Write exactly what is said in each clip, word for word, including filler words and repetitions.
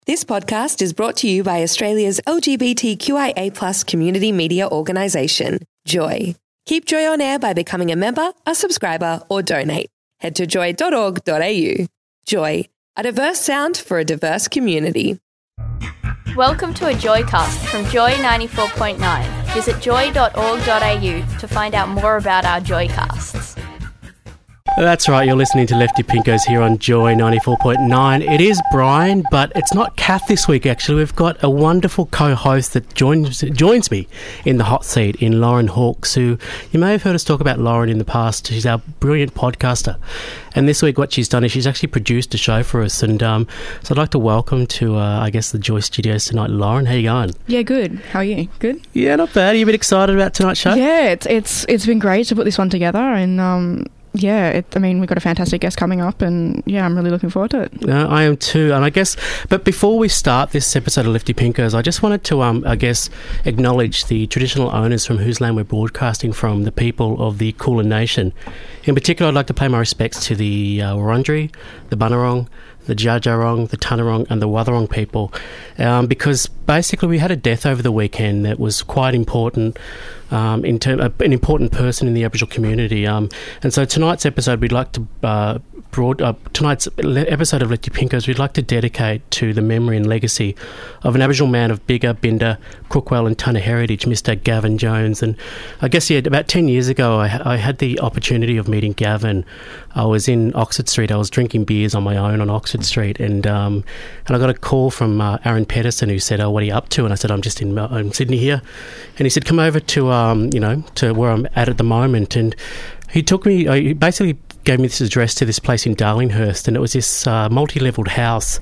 This podcast is brought to you by Australia's L G B T Q I A plus community media organisation, Joy. Keep Joy on air by becoming a member, a subscriber or donate. Head to joy dot org dot a u. Joy, a diverse sound for a diverse community. Welcome to a Joycast from Joy ninety-four point nine. Visit joy dot org dot a u to find out more about our Joycasts. That's right, you're listening to Lefty Pinkos here on Joy ninety-four point nine. It is Brian, but it's not Kath this week, actually. We've got a wonderful co-host that joins joins me in the hot seat in Lauren Hawkes, who you may have heard us talk about Lauren in the past. She's our brilliant podcaster. And this week what she's done is she's actually produced a show for us. And um, so I'd like to welcome to, uh, I guess, the Joy Studios tonight, Lauren. How you going? Yeah, good. How are you? Good? Yeah, not bad. Are you a bit excited about tonight's show? Yeah, it's it's it's been great to put this one together, and um yeah, it, I mean, we've got a fantastic guest coming up, and yeah, I'm really looking forward to it. Uh, I am too, and I guess, but before we start this episode of Lefty Pinkos, I just wanted to, um, I guess, acknowledge the traditional owners from whose land we're broadcasting from, the people of the Kulin Nation. In particular, I'd like to pay my respects to the uh, Wurundjeri, the Bunurong, the Dja Dja Wurrung, the Tanarong and the Wathaurong people, um, because basically we had a death over the weekend that was quite important, um, in term, uh, an important person in the Aboriginal community. Um, and so tonight's episode, we'd like to uh, broad uh, tonight's le- episode of Lefty Pinkos, we'd like to dedicate to the memory and legacy of an Aboriginal man of Biggar, Binda, Crookwell and Tanna heritage, Mister Gavin Jones. And I guess yeah, about ten years ago, I, I had the opportunity of meeting Gavin. I was in Oxford Street. I was drinking beers on my own on Oxford Street, and um, and I got a call from uh, Aaron Pedersen, who said, "Oh, what are you up to?" And I said, "I'm just in, uh, in Sydney here." And he said, "Come over to um, you know, to where I'm at at the moment." And he took me. Uh, he basically gave me this address to this place in Darlinghurst, and it was this uh, multi-levelled house.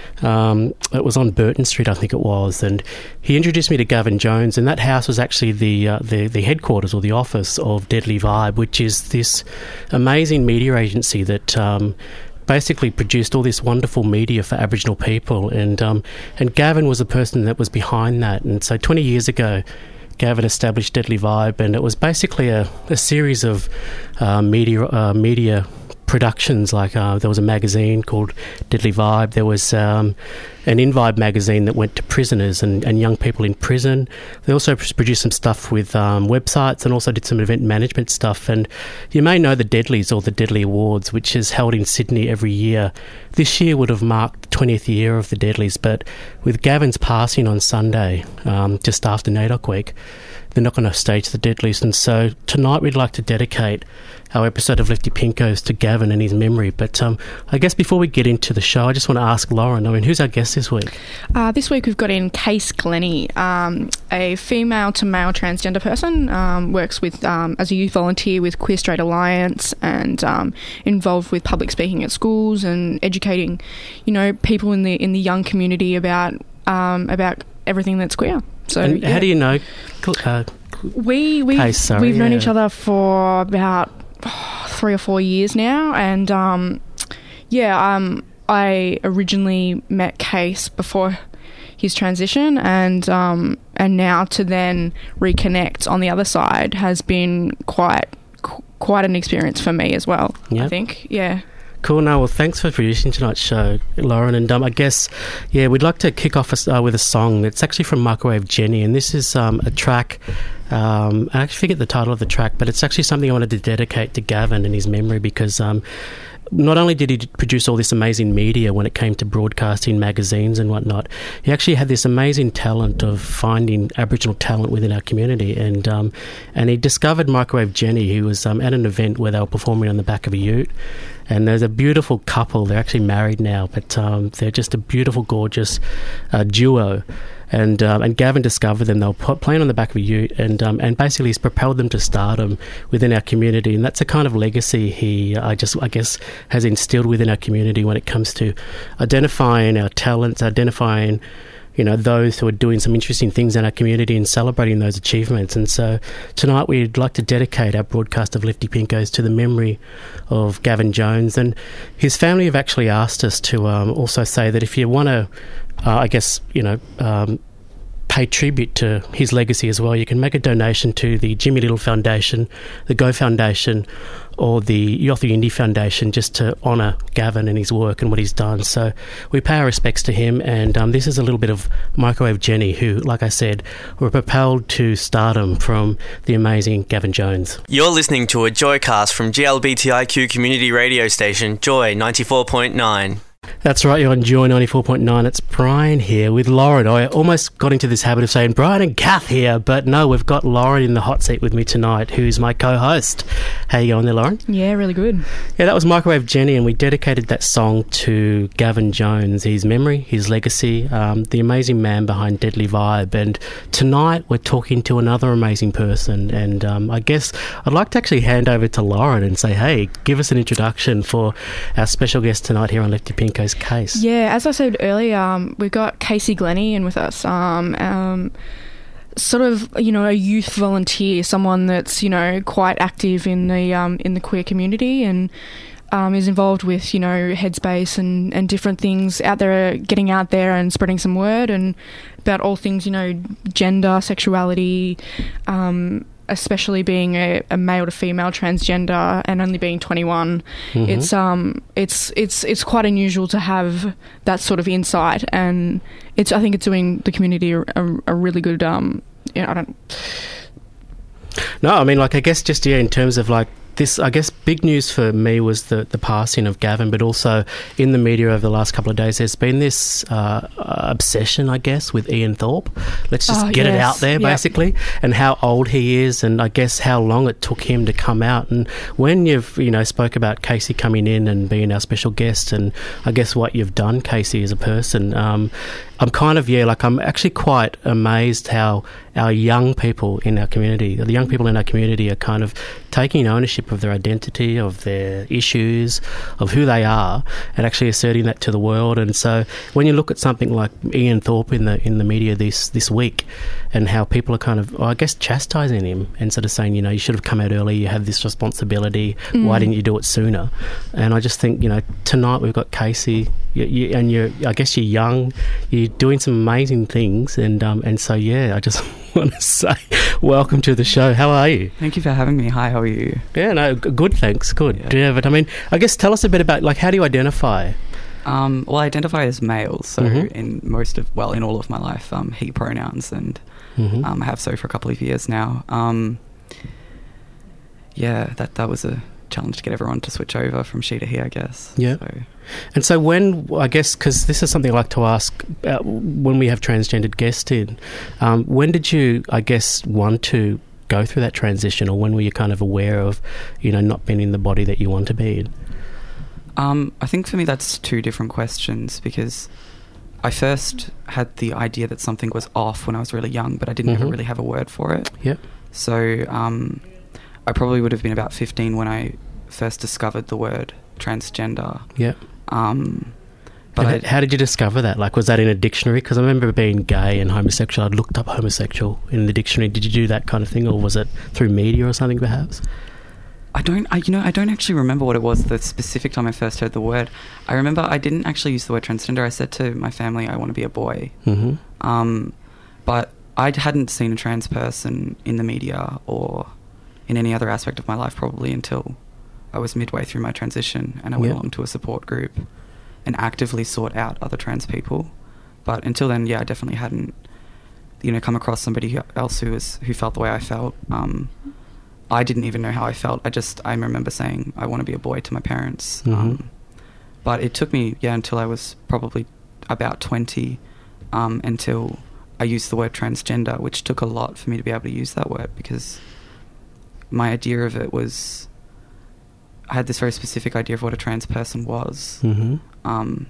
Um, it was on Burton Street, I think it was, and he introduced me to Gavin Jones, and that house was actually the uh, the, the headquarters or the office of Deadly Vibe, which is this amazing media agency that um, basically produced all this wonderful media for Aboriginal people, and um, and Gavin was the person that was behind that. And so twenty years ago, Gavin established Deadly Vibe, and it was basically a, a series of uh, media uh, media productions. Like uh, there was a magazine called Deadly Vibe. There was um, an InVibe magazine that went to prisoners and, and young people in prison. They also produced some stuff with um, websites, and also did some event management stuff. And you may know the Deadlies, or the Deadly Awards, which is held in Sydney every year. This year would have marked the twentieth year of the Deadlies, but with Gavin's passing on Sunday, um, just after NAIDOC week, they're not going to stage the Deadlies. And so tonight we'd like to dedicate our episode of Lefty Pinkos to Gavin and his memory. But um, I guess before we get into the show, I just want to ask Lauren, I mean, who's our guest this week? Uh, this week we've got in Case Glennie, um, a female to male transgender person, um, works with um, as a youth volunteer with Queer Straight Alliance, and um, involved with public speaking at schools and educating, you know, people in the in the young community about um, about everything that's queer. So and yeah. How do you know uh, we we've, Case, sorry, we've known yeah. each other for about oh, three or four years now, and um, yeah, um, I originally met Case before his transition, and um, and now to then reconnect on the other side has been quite qu- quite an experience for me as well. Yep. I think, yeah. Cool. No, well, thanks for producing tonight's show, Lauren. And um, I guess, yeah, we'd like to kick off a, uh, with a song that's actually from Microwave Jenny, and this is um, a track. Um, I actually forget the title of the track, but it's actually something I wanted to dedicate to Gavin and his memory, because um, not only did he produce all this amazing media when it came to broadcasting, magazines and whatnot, he actually had this amazing talent of finding Aboriginal talent within our community. And um, and he discovered Microwave Jenny. He was um, at an event where they were performing on the back of a ute. And there's a beautiful couple. They're actually married now, but um, they're just a beautiful, gorgeous uh, duo. And um, and Gavin discovered them. They were playing on the back of a ute, and um, and basically he's propelled them to stardom within our community. And that's a kind of legacy he, I just I guess, has instilled within our community when it comes to identifying our talents, identifying, you know, those who are doing some interesting things in our community and celebrating those achievements. And so tonight we'd like to dedicate our broadcast of Lefty Pinkos to the memory of Gavin Jones. And his family have actually asked us to um, also say that if you want to, uh, I guess, you know, um, pay tribute to his legacy as well, you can make a donation to the Jimmy Little Foundation, the Go Foundation, or the Yothu Yindi Foundation, just to honour Gavin and his work and what he's done. So we pay our respects to him, and um, this is a little bit of Microwave Jenny, who, like I said, were propelled to stardom from the amazing Gavin Jones. You're listening to a Joycast from G L B T I Q community radio station, Joy ninety-four point nine. That's right, you're on Joy ninety-four point nine. It's Brian here with Lauren. I almost got into this habit of saying Brian and Kath here, but no, we've got Lauren in the hot seat with me tonight, who's my co-host. How you going there, Lauren? Yeah, really good. Yeah, that was Microwave Jenny, and we dedicated that song to Gavin Jones, his memory, his legacy, um, the amazing man behind Deadly Vibe. And tonight we're talking to another amazing person, and um, I guess I'd like to actually hand over to Lauren and say, hey, give us an introduction for our special guest tonight here on Lefty Pinko's Case. Yeah, as I said earlier, um, we've got Casey Glennie in with us. Um, um, sort of, you know, a youth volunteer, someone that's, you know, quite active in the um, in the queer community, and um, is involved with, you know, Headspace and, and different things out there, getting out there and spreading some word and about all things, you know, gender, sexuality, um, especially being a, a male to female transgender and only being twenty-one. Mm-hmm. It's um it's it's it's quite unusual to have that sort of insight, and it's I think it's doing the community a, a, a really good um you know, I don't No, I mean, like, I guess just, yeah, in terms of, like, this, I guess, big news for me was the, the passing of Gavin, but also in the media over the last couple of days, there's been this uh, obsession, I guess, with Ian Thorpe. Let's just oh, get yes. it out there, yep. basically, and how old he is, and I guess how long it took him to come out. And when you've, you know, spoke about Casey coming in and being our special guest, and I guess what you've done, Casey, as a person, um, I'm kind of, yeah, like, I'm actually quite amazed how our young people in our community, the young people in our community are kind of taking ownership of their identity, of their issues, of who they are, and actually asserting that to the world. And so when you look at something like Ian Thorpe in the in the media this, this week, and how people are kind of, well, I guess, chastising him and sort of saying, you know, you should have come out early, you have this responsibility, mm. why didn't you do it sooner? And I just think, you know, tonight we've got Casey, you, you, and you're, I guess you're young, you're doing some amazing things, and um, and so, yeah, I just want to say welcome to the show. How are you? Thank you for having me. Hi, how are you? Yeah, no, g- good, thanks, good. Yeah. Yeah, but I mean, I guess tell us a bit about, like, how do you identify? Um, well, I identify as male, so mm-hmm. in most of, well, in all of my life, um, he pronouns, and mm-hmm. um, I have so for a couple of years now. Um, yeah, that that was a challenge to get everyone to switch over from she to he, I guess. Yeah. So. And so when, I guess, because this is something I like to ask uh, when we have transgendered guests in, um, when did you, I guess, want to go through that transition, or when were you kind of aware of, you know, not being in the body that you want to be in? Um, I think for me that's two different questions, because I first had the idea that something was off when I was really young, but I didn't mm-hmm. ever really have a word for it. Yep. So um, I probably would have been about fifteen when I first discovered the word transgender. Yeah. Um, but I, how did you discover that? Like, was that in a dictionary? Because I remember being gay and homosexual. I'd looked up homosexual in the dictionary. Did you do that kind of thing, or was it through media or something, perhaps? I don't, I, you know, I don't actually remember what it was the specific time I first heard the word. I remember I didn't actually use the word transgender. I said to my family, I want to be a boy. Mm-hmm. Um, but I hadn't seen a trans person in the media or in any other aspect of my life probably until I was midway through my transition, and I went yep. along to a support group and actively sought out other trans people. But until then, yeah, I definitely hadn't, you know, come across somebody who, else who was who felt the way I felt. Um, I didn't even know how I felt. I just, I remember saying I want to be a boy to my parents. Mm-hmm. Um, but it took me, yeah, until I was probably about twenty, um, until I used the word transgender, which took a lot for me to be able to use that word, because my idea of it was, I had this very specific idea of what a trans person was. Mm-hmm. Um,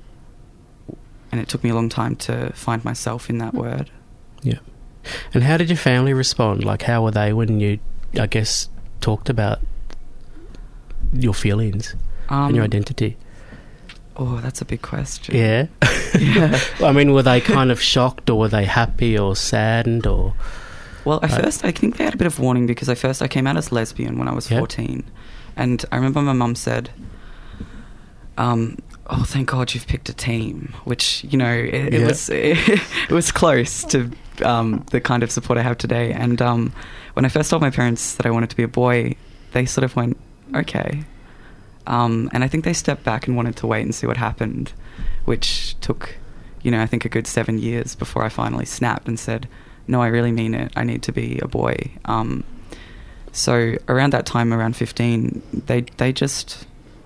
and it took me a long time to find myself in that word. Yeah. And how did your family respond? Like, how were they when you, I guess, talked about your feelings um, and your identity? Oh, that's a big question. Yeah? Yeah. I mean, were they kind of shocked, or were they happy or saddened, or... Well, at uh, first, I think they had a bit of warning, because at first I came out as lesbian when I was yep. fourteen. And I remember my mum said, um, oh, thank God you've picked a team, which, you know, it, it yeah. was it, it was close to um, the kind of support I have today. And um, when I first told my parents that I wanted to be a boy, they sort of went, okay. Um, and I think they stepped back and wanted to wait and see what happened, which took, you know, I think a good seven years before I finally snapped and said, no, I really mean it. I need to be a boy. Um, so around that time, around fifteen, they they just...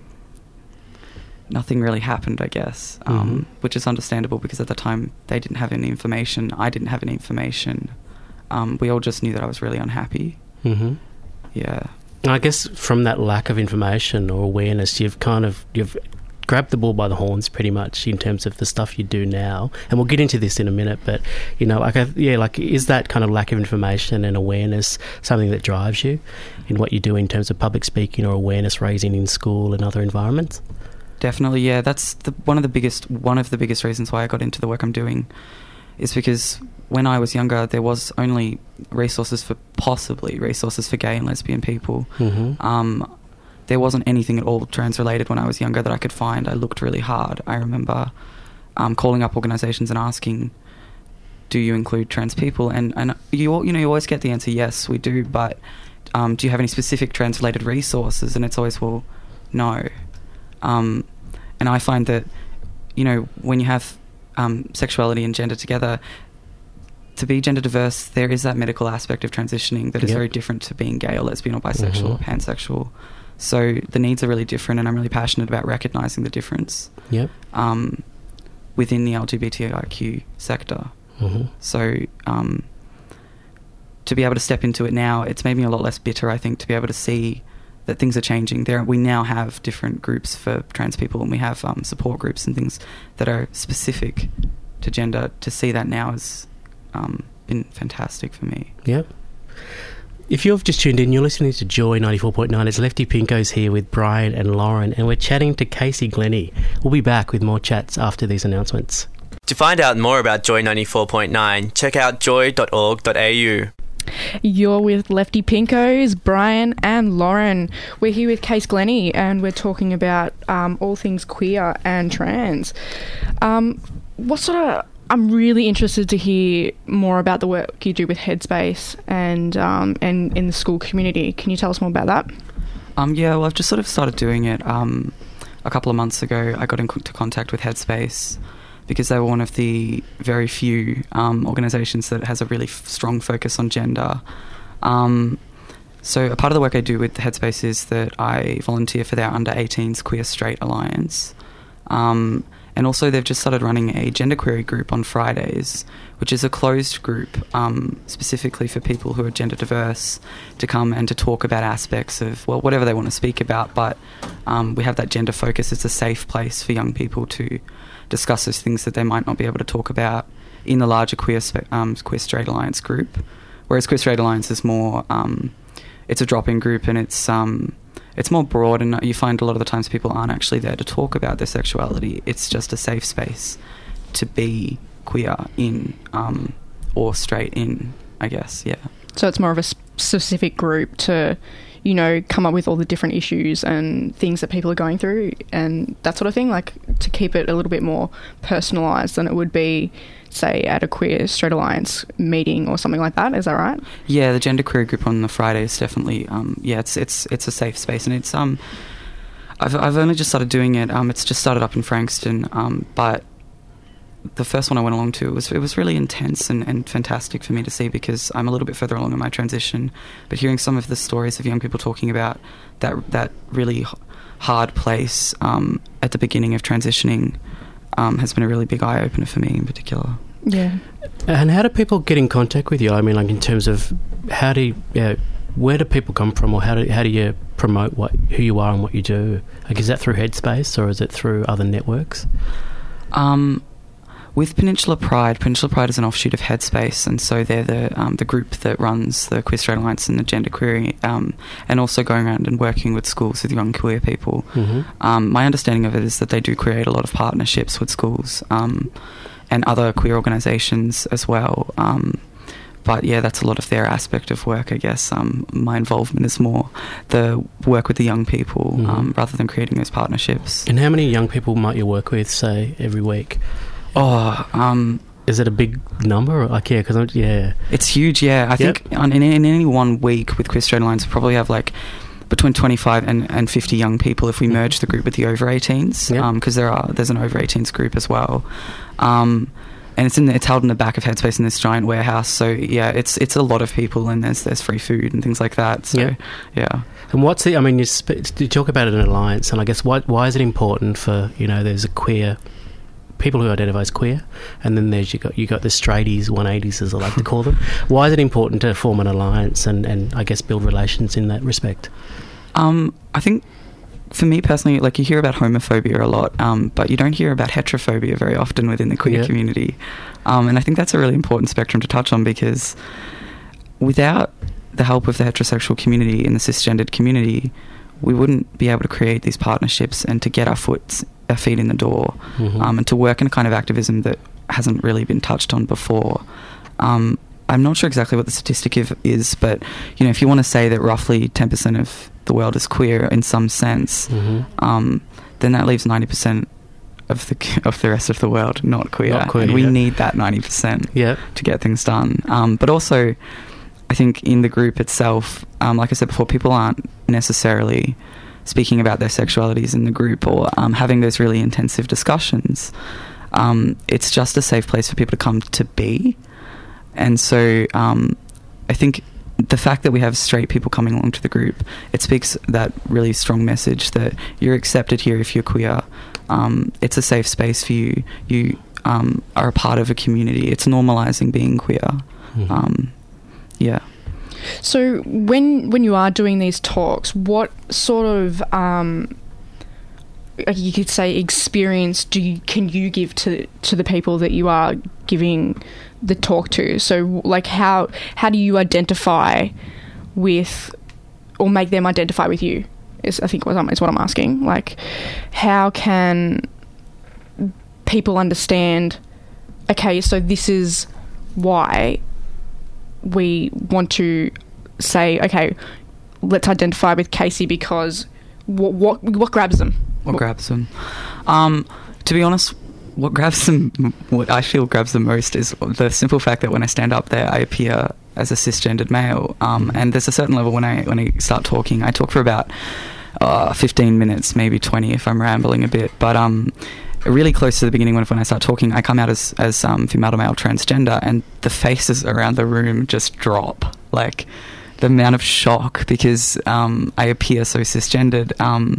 nothing really happened, I guess, um, mm-hmm. which is understandable because at the time they didn't have any information. I didn't have any information. Um, we all just knew that I was really unhappy. Mm-hmm. Yeah. I guess from that lack of information or awareness, you've kind of you've grabbed the bull by the horns pretty much in terms of the stuff you do now. And we'll get into this in a minute, but you know, like yeah, like is that kind of lack of information and awareness something that drives you in what you do in terms of public speaking or awareness raising in school and other environments? Definitely, yeah. That's the, one of the biggest one of the biggest reasons why I got into the work I'm doing, is because when I was younger, there was only resources for possibly resources for gay and lesbian people. Mm-hmm. Um, there wasn't anything at all trans related when I was younger that I could find. I looked really hard. I remember um, calling up organisations and asking, "Do you include trans people?" And and you all, you know you always get the answer, "Yes, we do." But um, do you have any specific trans related resources? And it's always, well, no. Um, and I find that, you know, when you have um, sexuality and gender together, to be gender diverse, there is that medical aspect of transitioning that is yep. very different to being gay or lesbian or bisexual mm-hmm. or pansexual. So the needs are really different, and I'm really passionate about recognising the difference yep. um, within the L G B T I Q sector. Mm-hmm. So um, to be able to step into it now, it's made me a lot less bitter, I think, to be able to see that things are changing. There, we now have different groups for trans people, and we have um, support groups and things that are specific to gender. To see that now has um, been fantastic for me. Yep. If you've just tuned in, you're listening to Joy ninety-four point nine. It's Lefty Pinko's here with Brian and Lauren, and we're chatting to Casey Glennie. We'll be back with more chats after these announcements. To find out more about Joy ninety-four point nine, check out joy dot org dot a u. You're with Lefty Pinkos, Brian and Lauren. We're here with Case Glennie, and we're talking about um, all things queer and trans. Um, what sort of... I'm really interested to hear more about the work you do with Headspace and um, and in the school community. Can you tell us more about that? Um, yeah, well, I've just sort of started doing it. Um, a couple of months ago, I got into contact with Headspace because they were one of the very few um, organisations that has a really f- strong focus on gender. Um, so a part of the work I do with Headspace is that I volunteer for their under eighteens Queer Straight Alliance. Um, and also they've just started running a genderquery group on Fridays, which is a closed group um, specifically for people who are gender diverse to come and to talk about aspects of, well, whatever they want to speak about. But um, we have that gender focus. It's a safe place for young people to discuss those things that they might not be able to talk about in the larger Queer um, Queer Straight Alliance group. Whereas Queer Straight Alliance is more, um, it's a drop-in group, and it's um, it's more broad, and you find a lot of the times people aren't actually there to talk about their sexuality. It's just a safe space to be queer in um, or straight in, I guess, yeah. So it's more of a specific group to, you know, come up with all the different issues and things that people are going through and that sort of thing, like to keep it a little bit more personalised than it would be, say, at a Queer Straight Alliance meeting or something like that. Is that right? Yeah, the gender queer group on the Friday is definitely, um, yeah, it's it's it's a safe space, and it's um, I've I've only just started doing it. Um, it's just started up in Frankston, um, but the first one I went along to, it was it was really intense and, and fantastic for me to see, because I'm a little bit further along in my transition, but hearing some of the stories of young people talking about that that really hard place um, at the beginning of transitioning um, has been a really big eye-opener for me in particular. Yeah. And how do people get in contact with you? I mean, like in terms of how do you, yeah, where do people come from, or how do how do you promote what who you are and what you do? Like, is that through Headspace or is it through other networks? Um. With Peninsula Pride, Peninsula Pride is an offshoot of Headspace, and so they're the um, the group that runs the Queer Straight Alliance and the gender query, um, and also going around and working with schools with young queer people. Mm-hmm. Um, my understanding of it is that they do create a lot of partnerships with schools um, and other queer organisations as well. Um, but yeah, that's a lot of their aspect of work, I guess. Um, my involvement is more the work with the young people, mm-hmm. um, rather than creating those partnerships. And how many young people might you work with, say, every week? Oh, um... Is it a big number? Like, yeah, because I'm, yeah. It's huge, yeah. I yep. think on, in, in any one week with Queer Straight Alliance, we probably have like between twenty-five and, and fifty young people if we merge the group with the over eighteens, because yep. um, there are there's an over eighteens group as well. Um, and it's in the, it's held in the back of Headspace in this giant warehouse. So yeah, it's it's a lot of people, and there's there's free food and things like that. So yep. yeah. And what's the? I mean, you, sp- you talk about it in alliance, and I guess why why is it important for, you know, there's a queer people who identify as queer, and then there's you got you got the straighties, one eighties as I like to call them. Why is it important to form an alliance and, and I guess build relations in that respect? Um, I think for me personally, like, you hear about homophobia a lot, um, but you don't hear about heterophobia very often within the queer yeah. community. Um, and I think that's a really important spectrum to touch on, because without the help of the heterosexual community and the cisgendered community, we wouldn't be able to create these partnerships and to get our foot our feet in the door, mm-hmm. um, and to work in a kind of activism that hasn't really been touched on before. Um, I'm not sure exactly what the statistic is, but you know, if you want to say that roughly ten percent of the world is queer in some sense, mm-hmm. um, then that leaves ninety percent of the of the rest of the world not queer, not queer and we yeah. need that ninety percent yeah. to get things done. Um, but also, I think in the group itself, um, like I said before, people aren't necessarily speaking about their sexualities in the group or um, having those really intensive discussions. Um, it's just a safe place for people to come to be. And so um, I think the fact that we have straight people coming along to the group, it speaks that really strong message that you're accepted here if you're queer. Um, it's a safe space for you. You um, are a part of a community. It's normalising being queer. Mm-hmm. Um, yeah. So when when you are doing these talks, what sort of um, you could say experience do you, can you give to to the people that you are giving the talk to? So like how how do you identify with or make them identify with you? Is I think what I'm, is what I'm asking. Like, how can people understand? Okay, so this is why we want to say, okay, let's identify with Casey because what what, what grabs them? What, what grabs them? Um, to be honest, what grabs them, what I feel grabs them most is the simple fact that when I stand up there, I appear as a cisgendered male, um, and there's a certain level when I when I start talking, I talk for about uh, fifteen minutes, maybe twenty if I'm rambling a bit, but um. really close to the beginning when, when I start talking, I come out as, as um, female to male transgender, and the faces around the room just drop. Like, the amount of shock because um, I appear so cisgendered. Um,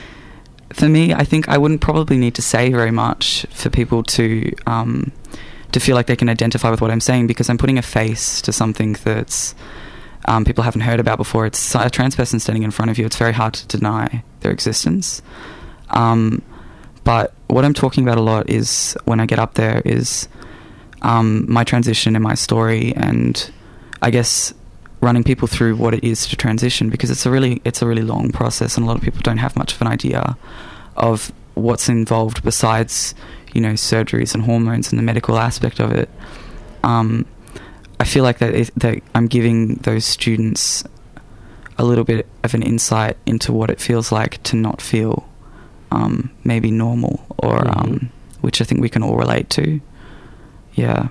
for me, I think I wouldn't probably need to say very much for people to um, to feel like they can identify with what I'm saying, because I'm putting a face to something that's um, people haven't heard about before. It's a trans person standing in front of you. It's very hard to deny their existence. Um, But what I'm talking about a lot is, when I get up there, is um, my transition and my story, and I guess running people through what it is to transition, because it's a really it's a really long process, and a lot of people don't have much of an idea of what's involved besides, you know, surgeries and hormones and the medical aspect of it. Um, I feel like that, it, that I'm giving those students a little bit of an insight into what it feels like to not feel Um, maybe normal, or mm-hmm. um, which I think we can all relate to. Yeah.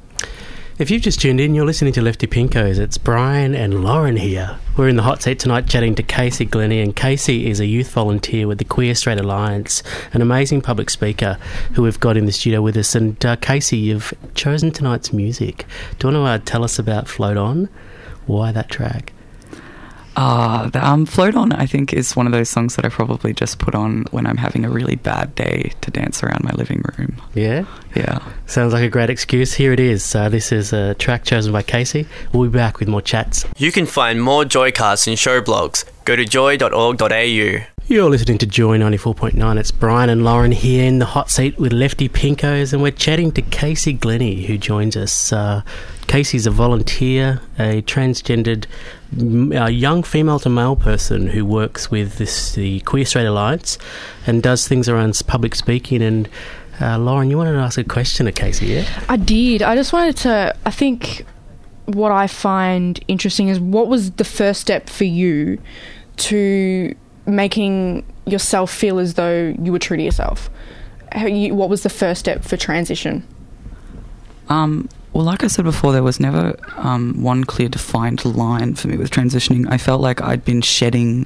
If you've just tuned in, you're listening to Lefty Pinkos. It's Brian and Lauren here. We're in the hot seat tonight chatting to Casey Glennie, and Casey is a youth volunteer with the Queer Straight Alliance, an amazing public speaker who we've got in the studio with us. And uh, Casey, you've chosen tonight's music. Do you want to uh, tell us about Float On? Why that track? Uh, the, um, Float On, I think, is one of those songs that I probably just put on when I'm having a really bad day to dance around my living room. Yeah? Yeah. Sounds like a great excuse. Here it is. Uh, this is a track chosen by Casey. We'll be back with more chats. You can find more Joycasts and show blogs. Go to joy dot org dot a u. You're listening to Joy ninety-four point nine. It's Brian and Lauren here in the hot seat with Lefty Pinkos, and we're chatting to Casey Glennie, who joins us. Uh, Casey's a volunteer, a transgendered a young female to male person who works with this the Queer Straight Alliance and does things around public speaking. And uh, Lauren, you wanted to ask a question to Casey, yeah? I did. I just wanted to, I think what I find interesting is, what was the first step for you to making yourself feel as though you were true to yourself? How you, what was the first step for transition? Um, well, like I said before, there was never um, one clear defined line for me with transitioning. I felt like I'd been shedding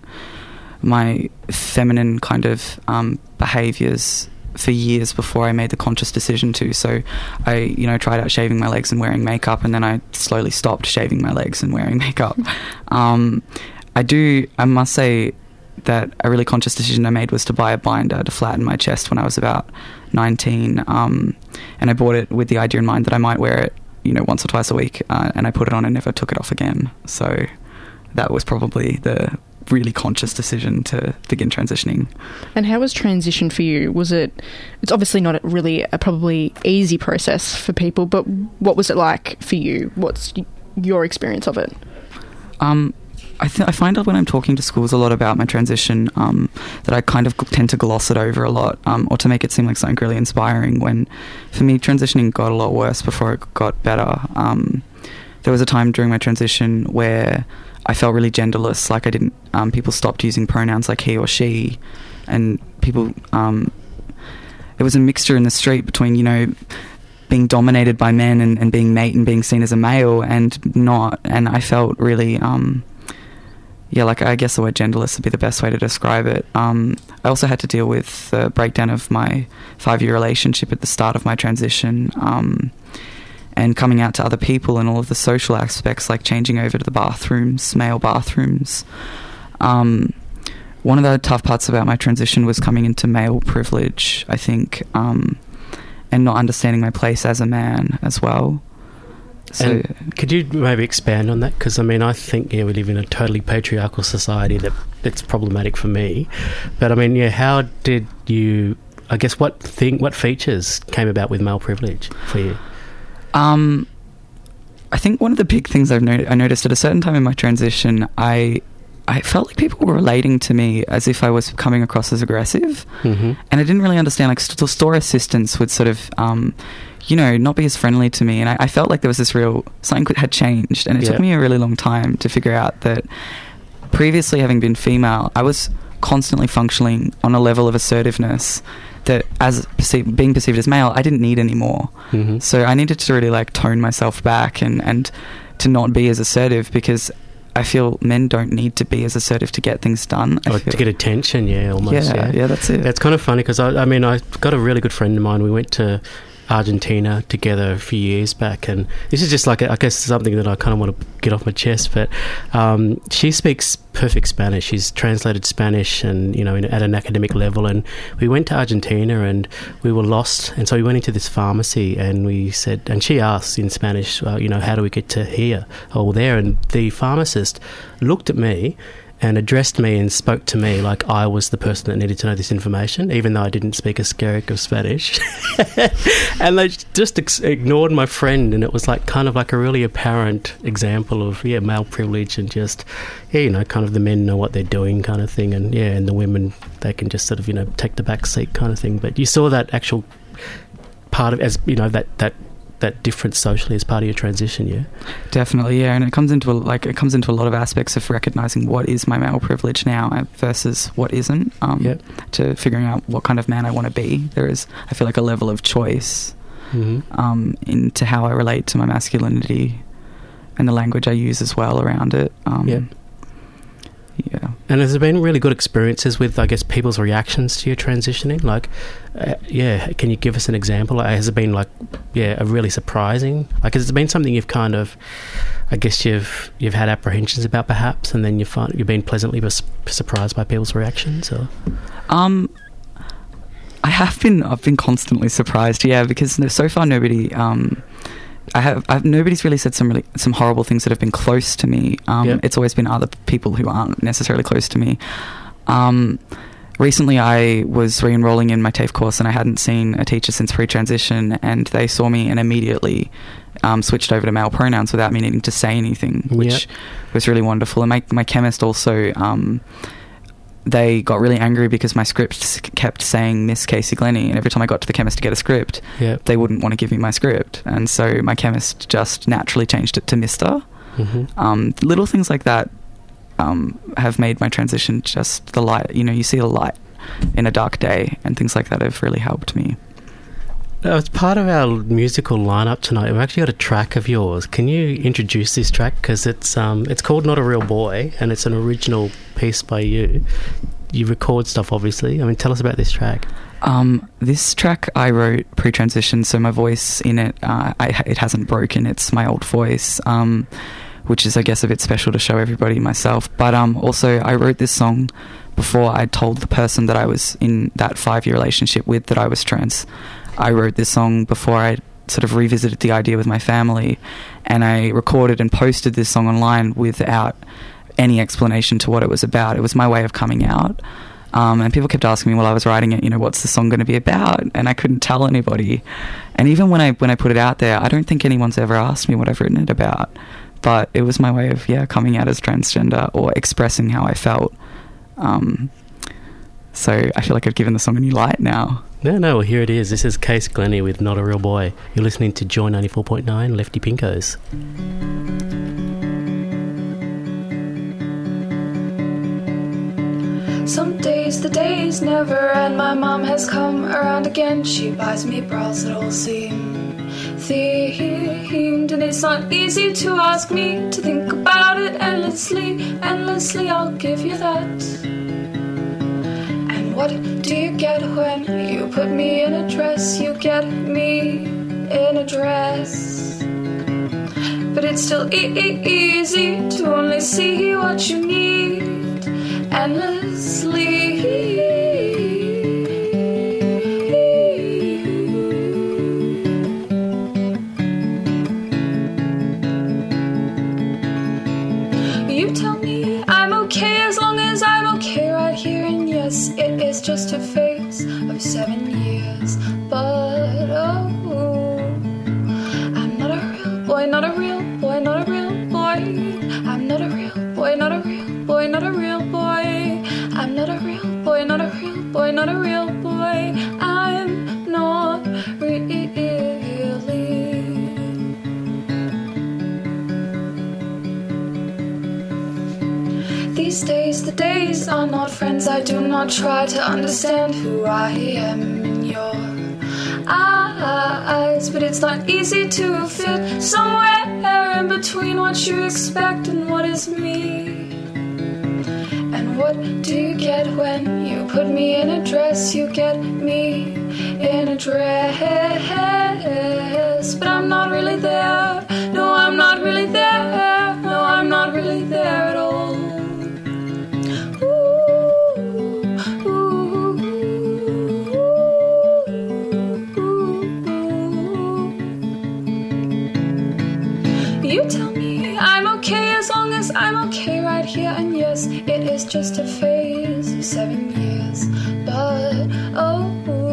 my feminine kind of um, behaviours for years before I made the conscious decision to. So I, you know, tried out shaving my legs and wearing makeup, and then I slowly stopped shaving my legs and wearing makeup. um, I do, I must say that a really conscious decision I made was to buy a binder to flatten my chest when I was about nineteen. Um, and I bought it with the idea in mind that I might wear it, you know, once or twice a week. Uh, and I put it on and never took it off again. So that was probably the really conscious decision to begin transitioning. And how was transition for you? Was it, it's obviously not really a probably easy process for people, but what was it like for you? What's your experience of it? Um, I, th- I find out when I'm talking to schools a lot about my transition um, that I kind of tend to gloss it over a lot, um, or to make it seem like something really inspiring, when for me transitioning got a lot worse before it got better. Um, there was a time during my transition where I felt really genderless, like I didn't, um, people stopped using pronouns like he or she, and people, um, it was a mixture in the street between, you know, being dominated by men and, and being mate and being seen as a male and not, and I felt really, um, yeah, like I guess the word genderless would be the best way to describe it. Um, I also had to deal with the breakdown of my five-year relationship at the start of my transition, um, and coming out to other people and all of the social aspects, like changing over to the bathrooms, male bathrooms. Um, one of the tough parts about my transition was coming into male privilege, I think, um, and not understanding my place as a man as well. So, and could you maybe expand on that? Because, I mean, I think, yeah, we live in a totally patriarchal society that it's problematic for me. But, I mean, yeah, how did you, I guess, what thing, what features came about with male privilege for you? Um, I think one of the big things I've not- I noticed at a certain time in my transition, I I felt like people were relating to me as if I was coming across as aggressive, mm-hmm. and I didn't really understand. Like, st- store assistants would sort of, um, you know, not be as friendly to me, and I, I felt like there was this real something had changed, and it yeah. took me a really long time to figure out that previously, having been female, I was constantly functioning on a level of assertiveness that, as perceived, being perceived as male, I didn't need anymore. Mm-hmm. So I needed to really like tone myself back and, and to not be as assertive, because I feel men don't need to be as assertive to get things done. Or to get attention, yeah, almost. Yeah, yeah, yeah, that's it. It's kind of funny because, I, I mean, I got a really good friend of mine. We went to Argentina together a few years back, and this is just like a, I guess something that I kind of want to get off my chest, but um, she speaks perfect Spanish. She's translated Spanish and, you know, in, at an academic level, and we went to Argentina and we were lost, and so we went into this pharmacy and we said, and she asked in Spanish, uh, you know, how do we get to here or there, and the pharmacist looked at me and addressed me and spoke to me like I was the person that needed to know this information, even though I didn't speak a skerrick of Spanish. And they just ex- ignored my friend, and it was like kind of like a really apparent example of, yeah, male privilege and just, yeah, you know, kind of the men know what they're doing kind of thing, and, yeah, and the women, they can just sort of, you know, take the back seat kind of thing. But you saw that actual part of, as, you know, that, that that difference socially as part of your transition, yeah? Definitely, yeah, and it comes into a, like it comes into a lot of aspects of recognising what is my male privilege now versus what isn't, um, yep. to figuring out what kind of man I want to be. There is, I feel like, a level of choice mm-hmm. um, into how I relate to my masculinity and the language I use as well around it. Um, yeah. Yeah. And has there been really good experiences with, I guess, people's reactions to your transitioning? Like, uh, yeah, can you give us an example? Like, has it been, like, yeah, a really surprising? Like, has it been something you've kind of, I guess you've you've had apprehensions about perhaps, and then you find you've been pleasantly bes- surprised by people's reactions? Or? Um, I have been, I've been constantly surprised, yeah, because so far nobody... Um, I have I've, nobody's really said some really some horrible things that have been close to me. Um, yep. It's always been other people who aren't necessarily close to me. Um, recently, I was re-enrolling in my TAFE course, and I hadn't seen a teacher since pre-transition, and they saw me and immediately um, switched over to male pronouns without me needing to say anything, which yep. was really wonderful. And my my chemist also. Um, they got really angry because my script kept saying Miss Casey Glennie, and every time I got to the chemist to get a script, yep. they wouldn't want to give me my script, and so my chemist just naturally changed it to Mister Mm-hmm. Um, little things like that um, have made my transition just the light. You know, you see the light in a dark day, and things like that have really helped me. As part of our musical lineup tonight, we've actually got a track of yours. Can you introduce this track? Because it's um, it's called Not a Real Boy, and it's an original piece by you. You record stuff, obviously. I mean, tell us about this track. Um, this track I wrote pre-transition, so my voice in it, uh, I, it hasn't broken. It's my old voice, um, which is, I guess, a bit special to show everybody myself. But um, also, I wrote this song before I told the person that I was in that five-year relationship with that I was trans. I wrote this song before I sort of revisited the idea with my family, and I recorded and posted this song online without any explanation to what it was about. It was my way of coming out. Um, and people kept asking me while I was writing it, you know, what's the song going to be about? And I couldn't tell anybody. And even when I when I put it out there, I don't think anyone's ever asked me what I've written it about. But it was my way of, yeah, coming out as transgender or expressing how I felt. Um, so I feel like I've given the song a new light now. No, no, well, here it is. This is Casey Glennie with Not a Real Boy. You're listening to Joy ninety-four point nine, Lefty Pinkos. Some days the days never end. My mom has come around again. She buys me bras that all seem themed, and it's not easy to ask me to think about it endlessly. Endlessly, I'll give you that. And what do you get when you put me in a dress? You get me in a dress. But it's still e- e- easy to only see what you need endlessly. You tell me I'm okay as long as I'm okay right here, and yes, it is just a phase of seven years. But oh, I'm not a real boy, not a real boy, not a real boy. I'm not a real boy, not a real boy, not a real boy. I'm not a real boy, not a real boy, not a real boy. I'm not really. These days, the days are not friends. I do not try to understand who I am in your eyes, but it's not easy to fit somewhere in between what you expect and what is me. And what do you get when you put me in a dress? You get me in a dress, but I'm not really there. No, I'm not really there. No, I'm not really there at all. You tell me I'm okay as long as I'm okay right here, and yes, it is just a phase of seven years. But oh,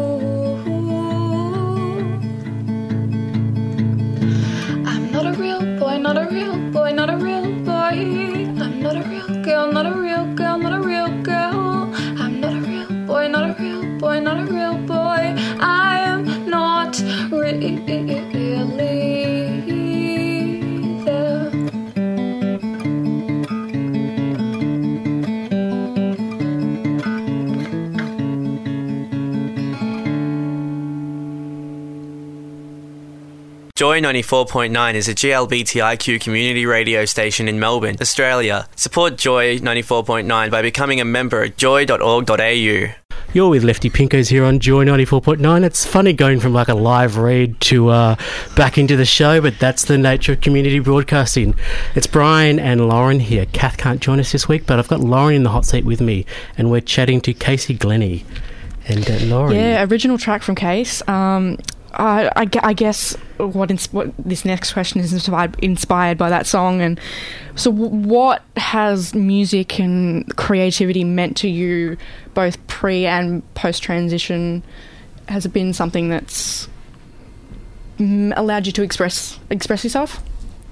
I'm not a real boy, not a real boy, not a real boy. I'm not a real girl, not a real girl, not a real girl. I'm not a real boy, not a real boy, not a real boy. I am not really there. Joy ninety-four point nine is a G L B T I Q community radio station in Melbourne, Australia. Support Joy ninety-four point nine by becoming a member at joy dot org dot a u. You're with Lefty Pinkos here on Joy ninety-four point nine. It's funny going from like a live read to uh, back into the show, but that's the nature of community broadcasting. It's Brian and Lauren here. Kath can't join us this week, but I've got Lauren in the hot seat with me, and we're chatting to Casey Glennie. And uh, Lauren. Yeah, original track from Case. Um, I, I, I guess what, ins- what this next question is inspired, inspired by that song. And so w- what has music and creativity meant to you both pre and post transition? Has it been something that's mm, allowed you to express express yourself?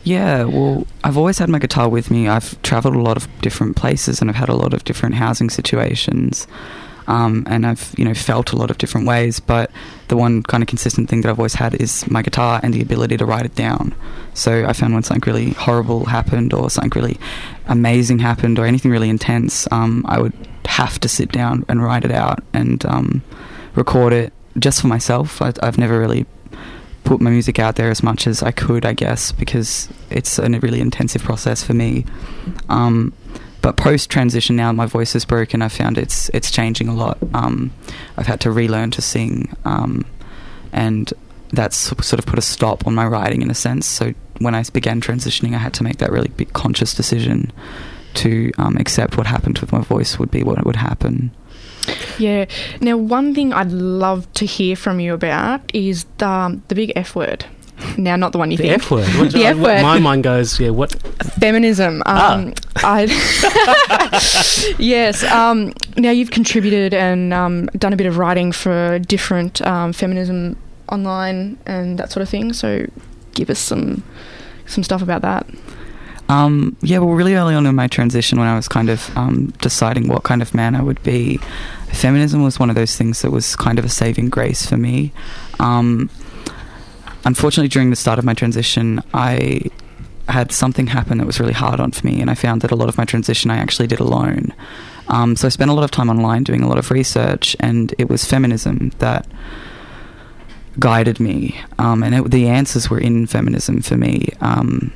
Yeah, well, I've always had my guitar with me. I've travelled a lot of different places and I've had a lot of different housing situations. Um, and I've, you know, felt a lot of different ways, but the one kind of consistent thing that I've always had is my guitar and the ability to write it down. So I found when something really horrible happened or something really amazing happened or anything really intense, um, I would have to sit down and write it out and um, record it just for myself. I, I've never really put my music out there as much as I could, I guess, because it's a really intensive process for me. Um, But post-transition now, my voice is broken. I found it's it's changing a lot. Um, I've had to relearn to sing, um, and that's sort of put a stop on my writing in a sense. So when I began transitioning, I had to make that really big conscious decision to um, accept what happened with my voice would be what would happen. Yeah. Now, one thing I'd love to hear from you about is the, um, the big F word. Now, not the one you the think. F word. What, the I, F word. My mind goes, yeah, what? Feminism. Um, ah. I yes. Um, now, you've contributed and um, done a bit of writing for different um, feminism online and that sort of thing. So give us some some stuff about that. Um, yeah, well, really early on in my transition, when I was kind of um, deciding what kind of man I would be, feminism was one of those things that was kind of a saving grace for me. Um, unfortunately, during the start of my transition, I had something happen that was really hard on for me, and I found that a lot of my transition I actually did alone. Um, so I spent a lot of time online doing a lot of research, and it was feminism that guided me, um, and it, the answers were in feminism for me. Um,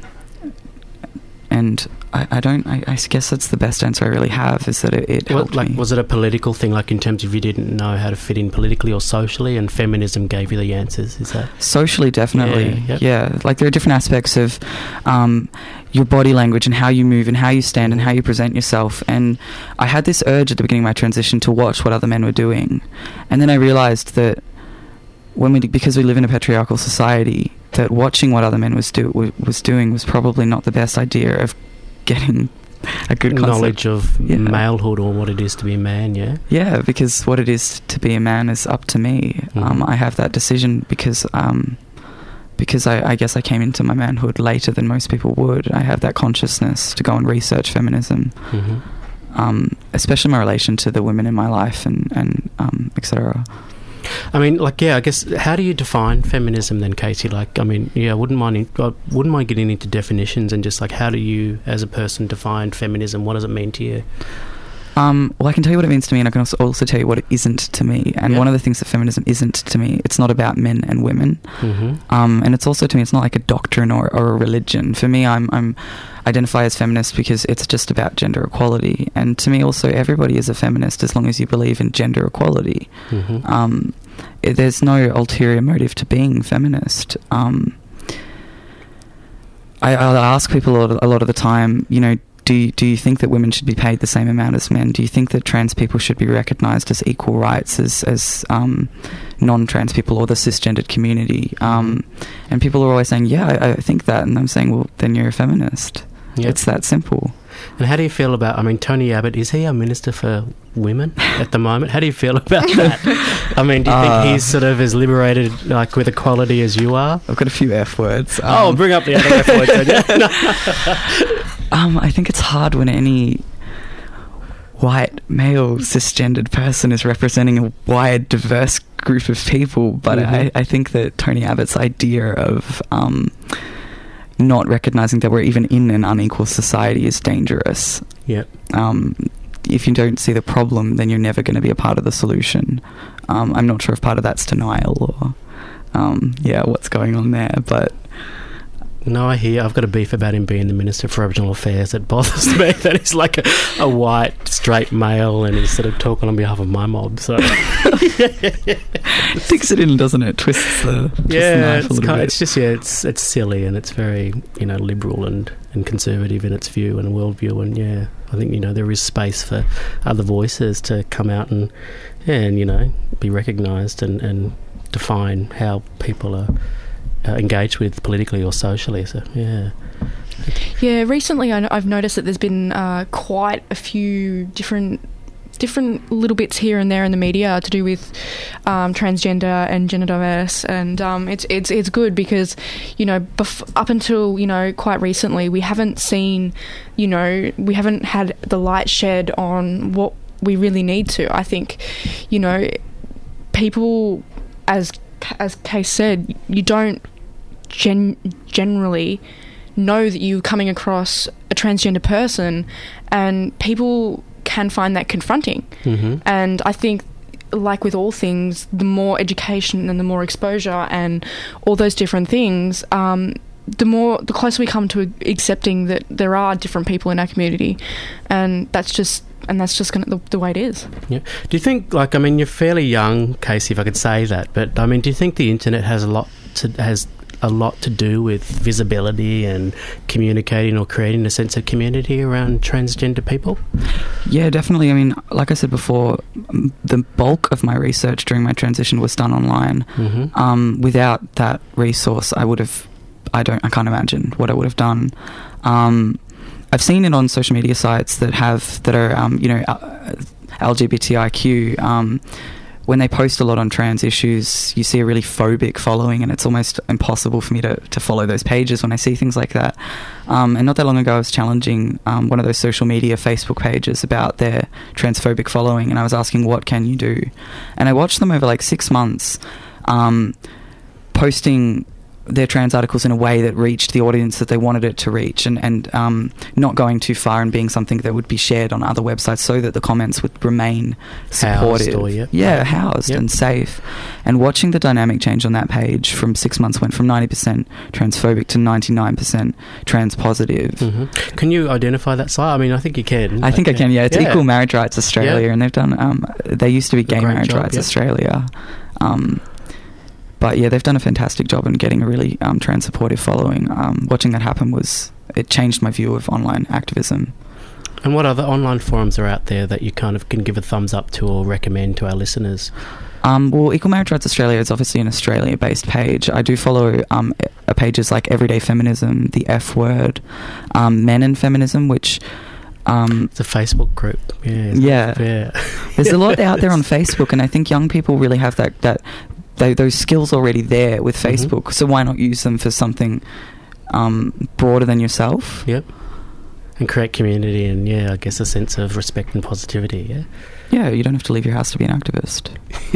and I, I don't. I, I guess that's the best answer I really have. Is that it, it helped well, like, me. Was it a political thing, like in terms of you didn't know how to fit in politically or socially, and feminism gave you the answers? Is that socially? Definitely. Yeah. Yep. yeah. Like there are different aspects of um, your body language and how you move and how you stand and how you present yourself. And I had this urge at the beginning of my transition to watch what other men were doing, and then I realised that when we, because we live in a patriarchal society, that watching what other men was do was doing was probably not the best idea of getting a good concept. Knowledge of yeah. malehood or what it is to be a man. Yeah. Yeah, because what it is to be a man is up to me. Mm-hmm. Um, I have that decision because um, because I, I guess I came into my manhood later than most people would. I have that consciousness to go and research feminism, mm-hmm. um, especially my relation to the women in my life and and um, et cetera. I mean, like, yeah, I guess, how do you define feminism then, Casey? Like, I mean, yeah, I wouldn't mind, in, I wouldn't mind getting into definitions and just, like, how do you, as a person, define feminism? What does it mean to you? Um, well, I can tell you what it means to me, and I can also, also tell you what it isn't to me. And yeah. one of the things that feminism isn't to me, it's not about men and women. Mm-hmm. Um, and it's also, to me, it's not like a doctrine or, or a religion. For me, I'm, I'm identify as feminist because it's just about gender equality. And to me, also, everybody is a feminist as long as you believe in gender equality. Mm-hmm. Um, it, there's no ulterior motive to being feminist. Um, I, I'll ask people a lot, a lot of the time, you know, Do you, do you think that women should be paid the same amount as men? Do you think that trans people should be recognised as equal rights as, as um, non-trans people or the cisgendered community? Um, and people are always saying, yeah, I, I think that. And I'm saying, well, then you're a feminist. Yep. It's that simple. And how do you feel about, I mean, Tony Abbott, is he our Minister for Women at the moment? How do you feel about that? I mean, do you think uh, he's sort of as liberated, like, with equality as you are? I've got a few F words. Um, oh, bring up the other F words, then, yeah. Um, I think it's hard when any white, male, cisgendered person is representing a wide, diverse group of people, but mm-hmm. I, I think that Tony Abbott's idea of um, not recognising that we're even in an unequal society is dangerous. Yep. Um, if you don't see the problem, then you're never going to be a part of the solution. Um, I'm not sure if part of that's denial or, um, yeah, what's going on there, but... No, I hear. I've got a beef about him being the Minister for Aboriginal Affairs. It bothers me that he's like a, a white, straight male and he's sort of talking on behalf of my mob. So Digs it in, doesn't it? Twists the, twists yeah, the knife it's, a little kind, bit. It's just, yeah, it's it's silly and it's very, you know, liberal and, and conservative in its view and worldview. And, yeah, I think, you know, there is space for other voices to come out and, yeah, and you know, be recognised and, and define how people are... Uh, engaged with politically or socially, so yeah. Yeah, recently I, I've noticed that there's been uh, quite a few different different little bits here and there in the media to do with um, transgender and gender diverse, and um, it's it's it's good because, you know, bef- up until, you know, quite recently, we haven't seen, you know, we haven't had the light shed on what we really need to. I think, you know, people, as as Case said, you don't gen- generally know that you're coming across a transgender person, and people can find that confronting. Mm-hmm. And I think, like with all things, the more education and the more exposure and all those different things, um, the more, the closer we come to accepting that there are different people in our community, and that's just, and that's just gonna, the, the way it is. Yeah. Do you think, like, I mean, you're fairly young, Casey, if I could say that, but I mean, do you think the internet has a lot to has a lot to do with visibility and communicating or creating a sense of community around transgender people? Yeah, definitely. I mean, like I said before, the bulk of my research during my transition was done online. Mm-hmm. Um, without that resource, I would have, I don't, I can't imagine what I would have done. Um, I've seen it on social media sites that have, that are, um, you know, L G B T I Q, um, when they post a lot on trans issues, you see a really phobic following, and it's almost impossible for me to, to follow those pages when I see things like that. Um, and not that long ago, I was challenging um, one of those social media Facebook pages about their transphobic following, and I was asking, what can you do? And I watched them over like six months um, posting their trans articles in a way that reached the audience that they wanted it to reach, and, and um, not going too far and being something that would be shared on other websites so that the comments would remain supportive. Housed or, yep. Yeah, housed yep. and safe. And watching the dynamic change on that page from six months went from ninety percent transphobic to ninety-nine percent trans positive. Mm-hmm. Can you identify that site? I mean, I think you can. I think I can, yeah. It's yeah. Equal Marriage Rights Australia, yeah. and they've done, um, they used to be Gay Marriage job, Rights yeah. Australia. Um, But yeah, they've done a fantastic job in getting a really um, trans supportive following. Um, watching that happen was, it changed my view of online activism. And what other online forums are out there that you kind of can give a thumbs up to or recommend to our listeners? Um, well, Equal Marriage Rights Australia is obviously an Australia-based page. I do follow um, pages like Everyday Feminism, The F Word, um, Men and Feminism, which... Um, it's a Facebook group. Yeah. Yeah. yeah. There's a lot out there on Facebook, and I think young people really have that... that They, those skills already there with Facebook, mm-hmm. so why not use them for something um, broader than yourself? Yep. And create community and, yeah, I guess a sense of respect and positivity, yeah? Yeah, you don't have to leave your house to be an activist.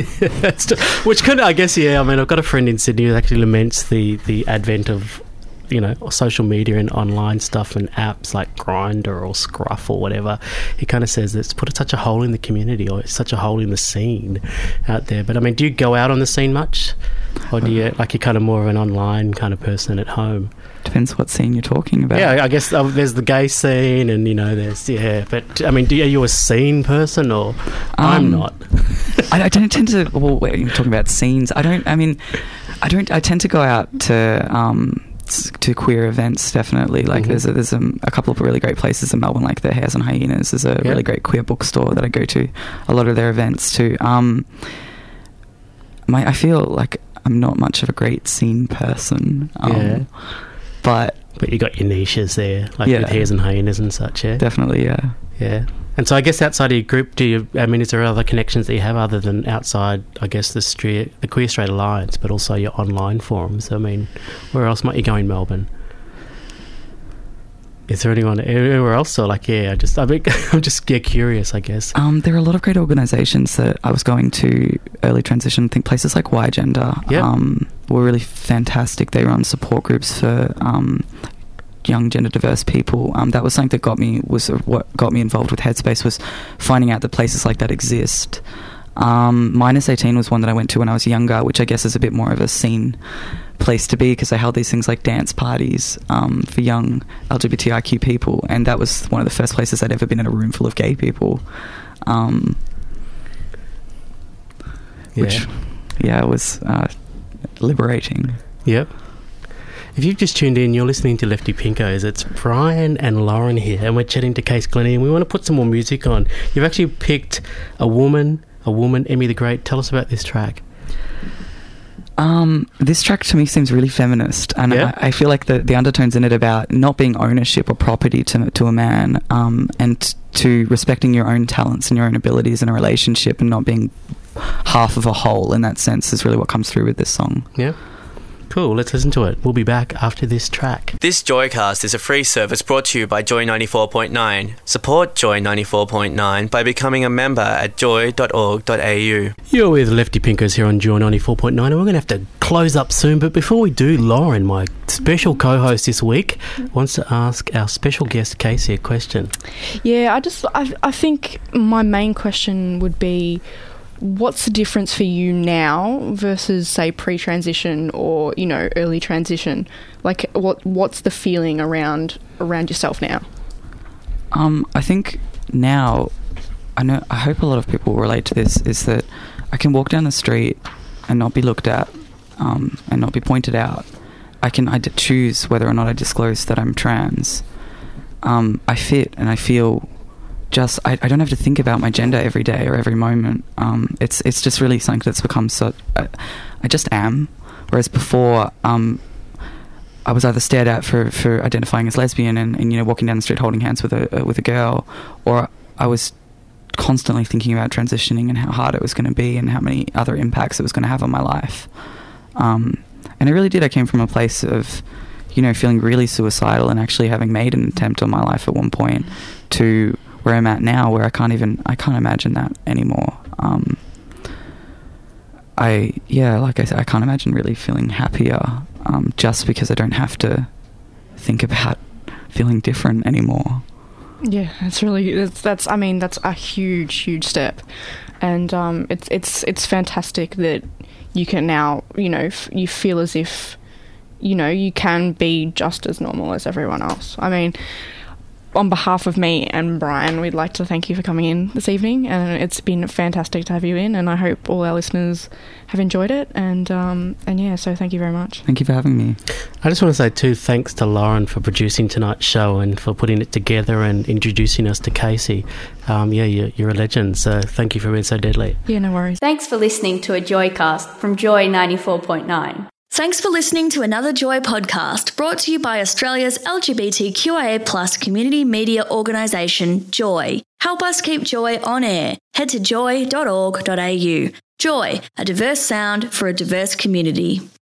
Which kind of, I guess, yeah, I mean, I've got a friend in Sydney who actually laments the, the advent of, you know, social media and online stuff and apps like Grindr or Scruff or whatever. He kind of says that it's put such a hole in the community, or it's such a hole in the scene out there. But I mean, do you go out on the scene much, or do you, like, you're kind of more of an online kind of person at home? Depends what scene you're talking about. Yeah, I guess uh, there's the gay scene, and, you know, there's, yeah, but I mean, do, are you a scene person, or um, I'm not? I, I don't tend to, well, wait, you're talking about scenes. I don't, I mean, I don't, I tend to go out to, um, to queer events, definitely. Like, mm-hmm. there's a, there's a, a couple of really great places in Melbourne, like the Hares and Hyenas. There's a yep. really great queer bookstore that I go to a lot of their events too. Um, my I feel like I'm not much of a great scene person. Um, yeah. But but you got your niches there, like yeah. with Hares and Hyenas and such. Yeah. Definitely. Yeah. Yeah. And so I guess outside of your group, do you, I mean, is there other connections that you have other than outside, I guess, the, Stri- the Queer Straight Alliance, but also your online forums? I mean, where else might you go in Melbourne? Is there anyone anywhere else? Or like, yeah, I just, I mean, I'm just yeah, curious, I guess. Um, there are a lot of great organisations that I was going to early transition. I think places like Y Gender yep. um, were really fantastic. They run support groups for um, young gender diverse people. Um, that was something that got me was uh, what got me involved with Headspace, was finding out that places like that exist. Um, Minus eighteen was one that I went to when I was younger, which I guess is a bit more of a scene place to be, because they held these things like dance parties um, for young L G B T I Q people, and that was one of the first places I'd ever been in a room full of gay people. Um, yeah. Which, yeah, was uh, liberating. Yep. If you've just tuned in, you're listening to Lefty Pinkos. It's Brian and Lauren here, and we're chatting to Case Glennie, and we want to put some more music on. You've actually picked a woman, a woman, Emmy the Great. Tell us about this track. Um, this track to me seems really feminist, and Yeah. I, I feel like the, the undertones in it about not being ownership or property to to a man, um, and to respecting your own talents and your own abilities in a relationship, and not being half of a whole in that sense is really what comes through with this song. Yeah. Cool, let's listen to it. We'll be back after this track. This Joycast is a free service brought to you by Joy ninety-four point nine. Support Joy ninety-four point nine by becoming a member at joy dot org dot a u. You're with Lefty Pinkers here on Joy ninety-four point nine, and we're going to have to close up soon. But before we do, Lauren, my special co-host this week, wants to ask our special guest Casey a question. Yeah, I just I, I think my main question would be, what's the difference for you now versus, say, pre-transition or, you know, early transition? Like, what what's the feeling around around yourself now? Um, I think now, I know, I hope a lot of people relate to this, is that I can walk down the street and not be looked at, um, and not be pointed out. I can I d- choose whether or not I disclose that I'm trans. Um, I fit and I feel just, I, I don't have to think about my gender every day or every moment. Um, it's it's just really something that's become so, I, I just am. Whereas before, um, I was either stared at for, for identifying as lesbian and, and, you know, walking down the street holding hands with a uh, with a girl, or I was constantly thinking about transitioning and how hard it was going to be and how many other impacts it was going to have on my life. Um, and it really did. I came from a place of, you know, feeling really suicidal and actually having made an attempt on my life at one point, to where I'm at now, where I can't even, I can't imagine that anymore. Um, I, yeah, like I said, I can't imagine really feeling happier, um, just because I don't have to think about feeling different anymore. Yeah, it's really that's, that's I mean that's a huge huge step, and um, it's it's it's fantastic that you can now, you know, f- you feel as if, you know, you can be just as normal as everyone else. I mean, on behalf of me and Brian, we'd like to thank you for coming in this evening, and it's been fantastic to have you in, and I hope all our listeners have enjoyed it, and um, and yeah, so thank you very much. Thank you for having me. I just want to say too, thanks to Lauren for producing tonight's show and for putting it together and introducing us to Casey. Um, yeah, you're, you're a legend, so thank you for being so deadly. Yeah, no worries. Thanks for listening to a Joycast from Joy ninety-four point nine. Thanks for listening to another Joy podcast brought to you by Australia's L G B T Q I A plus community media organisation, Joy. Help us keep Joy on air. Head to joy dot org dot a u. Joy, a diverse sound for a diverse community.